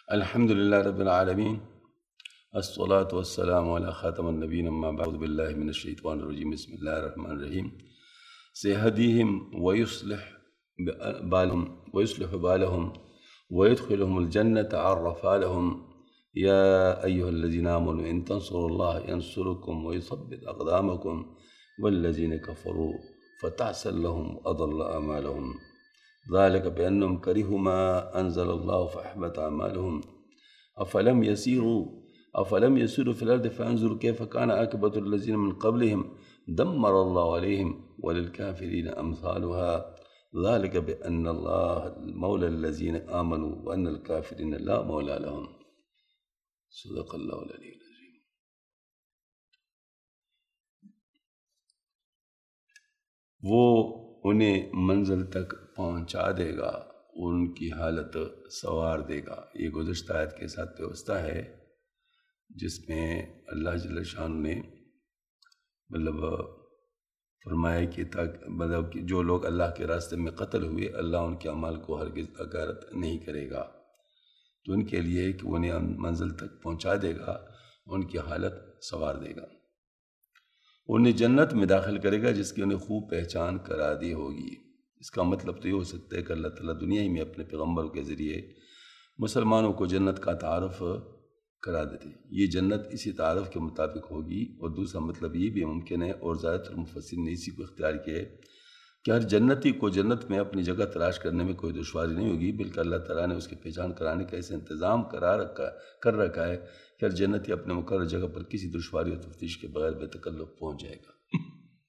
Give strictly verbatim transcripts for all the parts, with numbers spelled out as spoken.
الحمد لله رب العالمين الصلاة والسلام على خاتم النبيين أما بعد بالله من الشيطان الرجيم بسم الله الرحمن الرحيم سيهديهم ويصلح بالهم ويصلح بالهم ويدخلهم الجنة عرفها لهم يا أيها الذين آمنوا إن تنصروا الله ينصركم ويثبت أقدامكم والذين كفروا فتعسا لهم أضل أعمالهم ذلك بأنهم كرهوا ما أنزل الله فأحبط أعمالهم أفلم يسيروا أفلم يسيروا في الأرض فينظروا كيف كان عاقبة الذين من قبلهم دمر الله عليهم وللكافرين أمثالها ذلك بأن الله مولى الذين آمنوا وأن الكافرين لا مولى لهم صدق اللہ العلی العظیم۔ وہ انہیں منزل تک پہنچا دے گا، ان کی حالت سنوار دے گا۔ یہ گزشتہ آیت کے ساتھ وابستہ ہے جس میں اللہ جل شان نے مطلب فرمایا کہ تک مطلب کہ جو لوگ اللہ کے راستے میں قتل ہوئے اللہ ان کے اعمال کو ہرگز اکارت نہیں کرے گا، تو ان کے لیے کہ انہیں منزل تک پہنچا دے گا، ان کی حالت سنوار دے گا، انہیں جنت میں داخل کرے گا جس کی انہیں خوب پہچان کرا دی ہوگی۔ اس کا مطلب تو یہ ہو سکتا ہے کہ اللہ تعالیٰ دنیا ہی میں اپنے پیغمبروں کے ذریعے مسلمانوں کو جنت کا تعارف کرا دیتے، یہ جنت اسی تعارف کے مطابق ہوگی۔ اور دوسرا مطلب یہ بھی ممکن ہے اور زیادہ تر مفسرین نے اسی کو اختیار کیا ہے کہ ہر جنتی کو جنت میں اپنی جگہ تلاش کرنے میں کوئی دشواری نہیں ہوگی، بلکہ اللہ تعالیٰ نے اس کی پہچان کرانے کا ایسا انتظام کرا رکھا کر رکھا ہے کہ ہر جنتی اپنے مقرر جگہ پر کسی دشواری اور تفتیش کے بغیر بے تکلف پہنچ جائے گا۔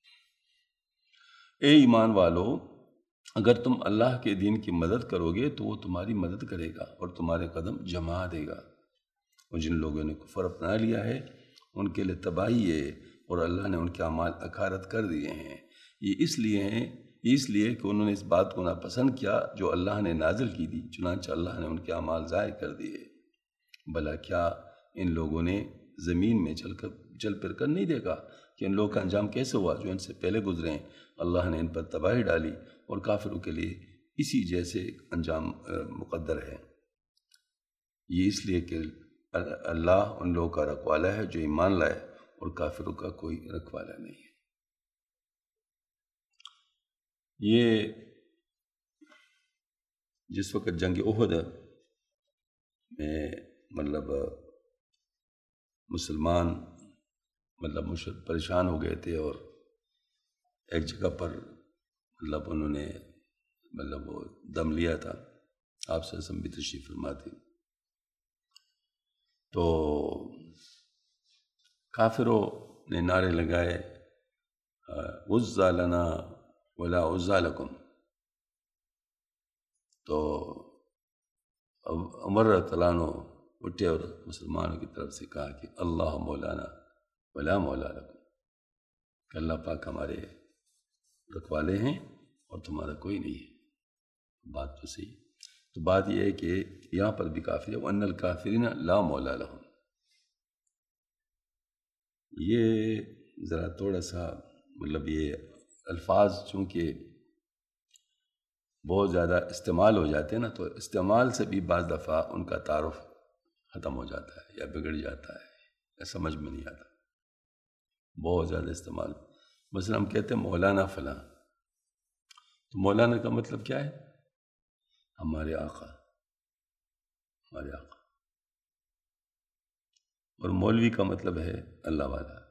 اے ایمان والو، اگر تم اللہ کے دین کی مدد کرو گے تو وہ تمہاری مدد کرے گا اور تمہارے قدم جما دے گا، اور جن لوگوں نے کفر اپنا لیا ہے ان کے لیے تباہی ہے اور اللہ نے ان کے اعمال اکارت کر دیے ہیں۔ یہ اس لیے ہیں اس لیے کہ انہوں نے اس بات کو ناپسند کیا جو اللہ نے نازل کی تھی، چنانچہ اللہ نے ان کے اعمال ضائع کر دیے۔ بھلا کیا ان لوگوں نے زمین میں چل کر چل پھر کر نہیں دیکھا کہ ان لوگوں کا انجام کیسے ہوا جو ان سے پہلے گزرے ہیں؟ اللہ نے ان پر تباہی ڈالی اور کافروں کے لیے اسی جیسے انجام مقدر ہے۔ یہ اس لیے کہ اللہ ان لوگوں کا رکھوالا ہے جو ایمان لائے اور کافروں کا کوئی رکھوالا نہیں ہے۔ یہ جس وقت جنگ احد میں مطلب مسلمان مطلب مشرک پریشان ہو گئے تھے اور ایک جگہ پر مطلب انہوں نے مطلب وہ دم لیا تھا، آپ سے ہم بھی تشریف فرما تھے، تو کافروں نے نعرے لگائے عزا لنا ولا عزا لکم، تو عمر رضی اللہ عنہ اٹھے اور مسلمانوں کی طرف سے کہا کہ اللہ مولانا ولا مولا لکم، کہ اللہ پاک ہمارے رکھوالے ہیں اور تمہارا کوئی نہیں ہے۔ بات تو صحیح، تو بات یہ ہے کہ یہاں پر بھی کافر ہے وَأَنَّ الْكَافِرِينَ لَا مَوْلَى لَهُمْ۔ یہ ذرا تھوڑا سا مطلب یہ الفاظ چونکہ بہت زیادہ استعمال ہو جاتے ہیں نا، تو استعمال سے بھی بعض دفعہ ان کا تعارف ختم ہو جاتا ہے یا بگڑ جاتا ہے یا سمجھ میں نہیں آتا، بہت زیادہ استعمال۔ مثلا ہم کہتے ہیں مولانا فلاں، تو مولانا کا مطلب کیا ہے؟ ہمارے آقا، ہمارے آقا، اور مولوی کا مطلب ہے اللہ والا۔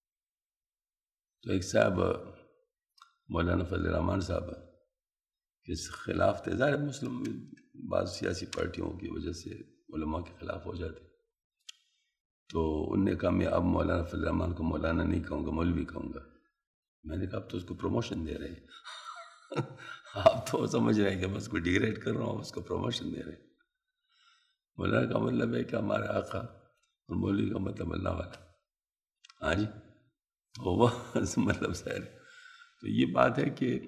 تو ایک صاحب مولانا فضل الرحمان صاحب کے خلاف تھے، ظاہر مسلم بعض سیاسی پارٹیوں کی وجہ سے علماء کے خلاف ہو جاتے، تو انہوں نے کہا میں اب مولانا فضل الرحمان کو مولانا نہیں کہوں گا، مولوی کہوں گا۔ میں نے کہا اب تو اس کو پروموشن دے رہے ہیں آپ تو سمجھ رہے ہیں کہ میں اس کو ڈیگریڈ کر رہا ہوں، اس کو پروموشن دے رہے ہیں۔ مولانا کا مطلب ہے کہ ہمارا آقا، اور مولوی کا مطلب اللہ والا۔ ہاں جی، تو وہ مطلب سیر ہے۔ تو یہ بات ہے کہ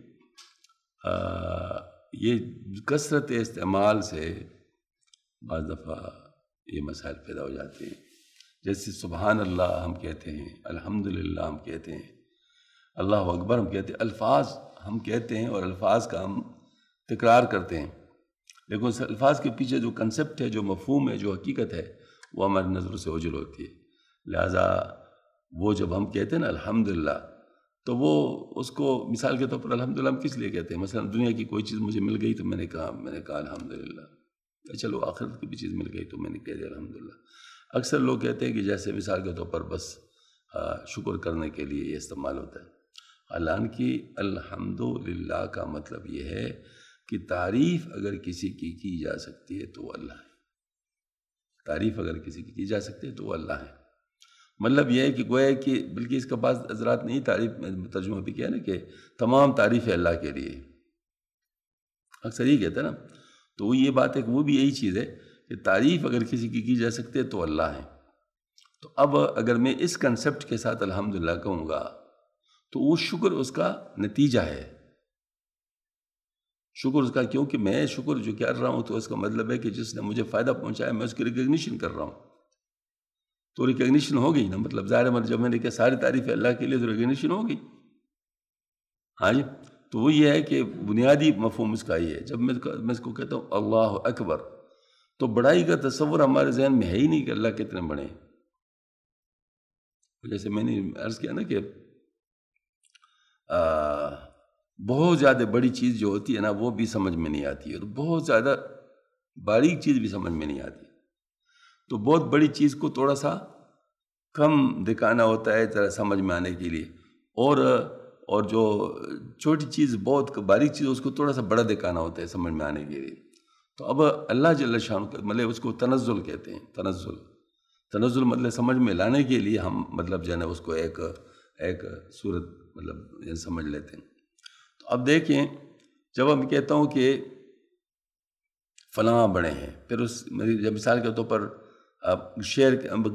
یہ کثرت استعمال سے بعض دفعہ یہ مسائل پیدا ہو جاتے ہیں، جیسے سبحان اللہ ہم کہتے ہیں، الحمدللہ ہم کہتے ہیں، اللہ اکبر ہم کہتے ہیں، الفاظ ہم کہتے ہیں اور الفاظ کا ہم تکرار کرتے ہیں، لیکن اس الفاظ کے پیچھے جو کنسپٹ ہے، جو مفہوم ہے، جو حقیقت ہے، وہ ہماری نظروں سے اوجھل ہوتی ہے۔ لہٰذا وہ جب ہم کہتے ہیں نا الحمدللہ، تو وہ اس کو مثال کے طور پر الحمدللہ ہم کس لیے کہتے ہیں؟ مثلا دنیا کی کوئی چیز مجھے مل گئی تو میں نے کہا میں نے کہا الحمدللہ، چلو آخرت کی بھی چیز مل گئی تو میں نے کہہ دیا الحمدللہ۔ اکثر لوگ کہتے ہیں کہ جیسے مثال کے طور پر بس شکر کرنے کے لیے یہ استعمال ہوتا ہے، حالانکہ الحمدللہ کا مطلب یہ ہے کہ تعریف اگر کسی کی کی جا سکتی ہے تو وہ اللہ ہے۔ تعریف اگر کسی کی کی جا سکتی ہے تو وہ اللہ ہے۔ مطلب یہ ہے کہ گویا کہ بلکہ اس کا بعض حضرات نہیں تعریف میں ترجمہ بھی کیا نا کہ تمام تعریف ہے اللہ کے لیے، اکثر یہ کہتے ہیں نا، تو وہ یہ بات ہے کہ وہ بھی یہی چیز ہے کہ تعریف اگر کسی کی کی جا سکتی ہے تو اللہ ہے۔ تو اب اگر میں اس کنسپٹ کے ساتھ الحمدللہ کہوں گا تو وہ شکر اس کا نتیجہ ہے، شکر اس کا، کیونکہ میں شکر جو کر رہا ہوں تو اس کا مطلب ہے کہ جس نے مجھے فائدہ پہنچایا میں اس کی ریکگنیشن کر رہا ہوں، تو ریکگنیشن ہو گئی نا، مطلب ظاہر ہے جب میں نے کہا ساری تعریف ہے اللہ کے لیے تو ریکگنیشن ہو گئی۔ ہاں جی، تو وہ یہ ہے کہ بنیادی مفہوم اس کا یہ ہے۔ جب میں میں اس کو کہتا ہوں اللہ اکبر، تو بڑائی کا تصور ہمارے ذہن میں ہے ہی نہیں کہ اللہ کتنے بڑے ہیں۔ جیسے میں نے عرض کیا نا کہ بہت زیادہ بڑی چیز جو ہوتی ہے نا وہ بھی سمجھ میں نہیں آتی ہے، اور بہت زیادہ باریک چیز بھی سمجھ میں نہیں آتی، تو بہت بڑی چیز کو تھوڑا سا کم دکھانا ہوتا ہے ذرا سمجھ میں آنے کے لیے، اور اور جو چھوٹی چیز بہت باریک چیز اس کو تھوڑا سا بڑا دکھانا ہوتا ہے سمجھ میں آنے کے لیے۔ تو اب اللہ جل شان مطلب اس کو تنزل کہتے ہیں، تنزل تنزل مطلب سمجھ میں لانے کے لیے ہم مطلب جو ہے نا اس کو ایک ایک صورت مطلب سمجھ لیتے ہیں۔ تو اب دیکھیں جب ہم کہتا ہوں کہ فلاں بڑے ہیں، پھر اس جب مثال کے طور پر شہر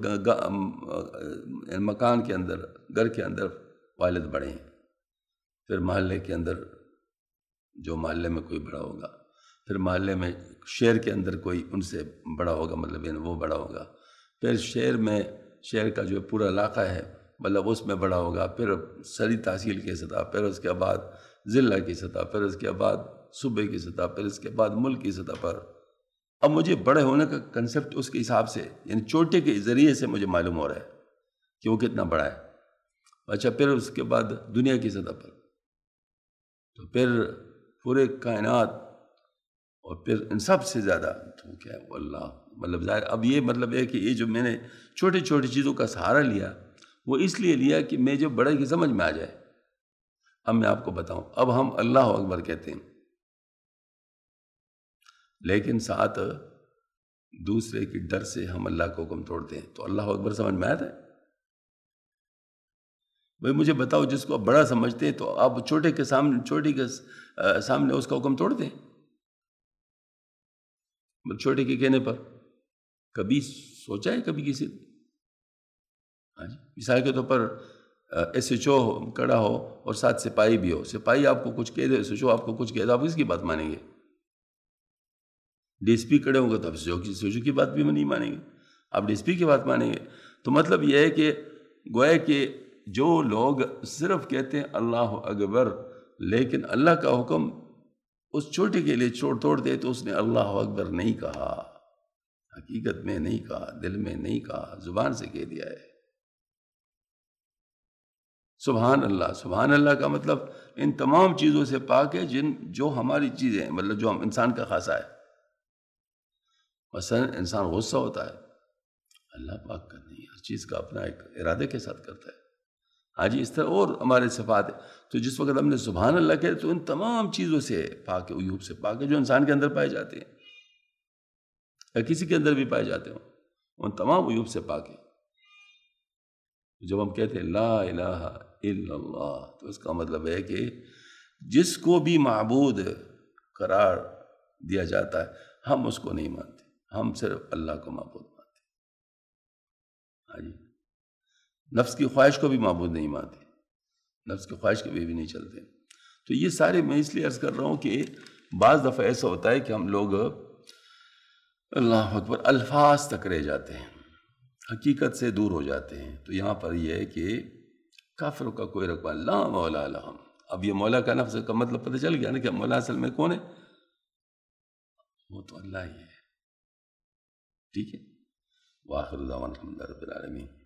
مکان کے اندر گھر کے اندر والد بڑے ہیں، پھر محلے کے اندر جو محلے میں کوئی بڑا ہوگا، پھر محلے میں شہر کے اندر کوئی ان سے بڑا ہوگا، مطلب یعنی وہ بڑا ہوگا، پھر شہر میں شہر کا جو پورا علاقہ ہے مطلب اس میں بڑا ہوگا، پھر سری تحصیل کی سطح، پھر اس کے بعد ضلع کی سطح، پھر اس کے بعد صوبے کی سطح، پھر اس کے بعد ملک کی سطح پر۔ اب مجھے بڑے ہونے کا کنسپٹ اس کے حساب سے یعنی چھوٹے کے ذریعے سے مجھے معلوم ہو رہا ہے کہ وہ کتنا بڑا ہے۔ اچھا، پھر اس کے بعد دنیا کی سطح پر، تو پھر پورے کائنات، اور پھر ان سب سے زیادہ تو کیا ہے وہ اللہ، مطلب ظاہر اب یہ مطلب ہے کہ یہ جو میں نے چھوٹی چھوٹی چیزوں کا سہارا لیا وہ اس لیے لیا کہ میں جو بڑے کی سمجھ میں آ جائے۔ اب میں آپ کو بتاؤں، اب ہم اللہ اکبر کہتے ہیں لیکن ساتھ دوسرے کے ڈر سے ہم اللہ کا حکم توڑتے ہیں، تو اللہ اکبر سمجھ میں آتا ہے؟ بھائی مجھے بتاؤ، جس کو آپ بڑا سمجھتے ہیں تو آپ چھوٹے کے سامنے چھوٹی کے سامنے اس کا حکم توڑ دیں؟ چھوٹے کے کہنے پر کبھی سوچا ہے کبھی کسی؟ ہاں جی، مثال کے طور پر ایس ایچ او کھڑا ہو اور ساتھ سپاہی بھی ہو، سپاہی آپ کو کچھ کہہ دے، ایس ایچ او آپ کو کچھ کہہ دے، آپ کس کی بات مانیں گے؟ ڈی ایس پی کھڑے ہوں گے تو آپ ایس ایچ او کی بات بھی نہیں مانیں گے، آپ ڈی ایس پی کی بات مانیں گے۔ تو مطلب یہ ہے کہ گویا کہ جو لوگ صرف کہتے ہیں اللہ اکبر لیکن اللہ کا حکم اس چھوٹے کے لیے چھوڑ توڑ دے، تو اس نے اللہ اکبر نہیں کہا، حقیقت میں نہیں کہا، دل میں نہیں کہا، زبان سے کہہ دیا ہے۔ سبحان اللہ، سبحان اللہ کا مطلب ان تمام چیزوں سے پاک ہے جن جو ہماری چیزیں ہیں، مطلب جو ہم انسان کا خاصہ ہے۔ مثلا انسان غصہ ہوتا ہے، اللہ پاک کا نہیں، ہر چیز کا اپنا ایک ارادے کے ساتھ کرتا ہے۔ ہاں جی، اس طرح اور ہمارے صفات ہے۔ تو جس وقت ہم نے سبحان اللہ کہے تو ان تمام چیزوں سے پاک ہے، عیوب سے پاک ہے جو انسان کے اندر پائے جاتے ہیں یا کسی کے اندر بھی پائے جاتے ہوں، ان تمام عیوب سے پاک ہے۔ جب ہم کہتے ہیں لا الہ الا اللہ تو اس کا مطلب ہے کہ جس کو بھی معبود قرار دیا جاتا ہے ہم اس کو نہیں مانتے، ہم صرف اللہ کو معبود مانتے ہیں۔ ہاں جی، نفس کی خواہش کو بھی معبود نہیں مانتے، نفس کی خواہش کے بھی, بھی نہیں چلتے۔ تو یہ سارے میں اس لیے عرض کر رہا ہوں کہ بعض دفعہ ایسا ہوتا ہے کہ ہم لوگ اللہ اکبر الفاظ تک رہ جاتے ہیں، حقیقت سے دور ہو جاتے ہیں۔ تو یہاں پر یہ ہے کہ کافروں کا کوئی رقبہ لا مولا لہم۔ اب یہ مولا کا نفس کا مطلب پتہ چل گیا نا کہ مولا اصل میں کون ہے؟ وہ تو اللہ ہی ہے. ٹھیک ہے. وآخر دعوانا الحمد للہ رب العالمین.